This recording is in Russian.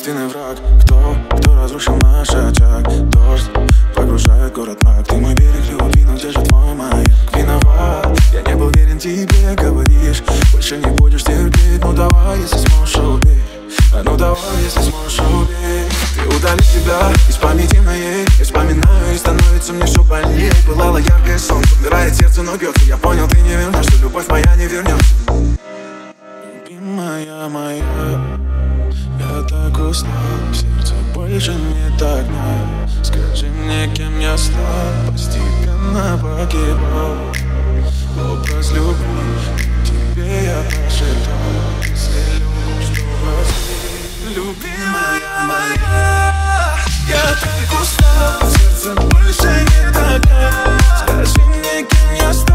единственный враг. Кто разрушил наш очаг? Дождь погружает город в мрак. Ты мой берег любви, но где же твой маяк? Виноват, я не был верен тебе, говоришь. Больше не будешь терпеть, ну давай, если сможешь, убей. Ну давай, если сможешь, убей. Ты удали себя из памяти моей. Я вспоминаю и становится мне все больнее. Пылало яркое солнце, умирает сердце, но бьется. Я понял, ты не вернешься, любовь моя не вернется. Любимая моя, я так устал, сердце больше не так нет. Скажи мне, кем я стал, постепенно погибал. Образ любви, тебе я прошептал. Если любишь, то возьми. Любимая моя, я так устал, сердце больше не так нет. Скажи мне, кем я стал.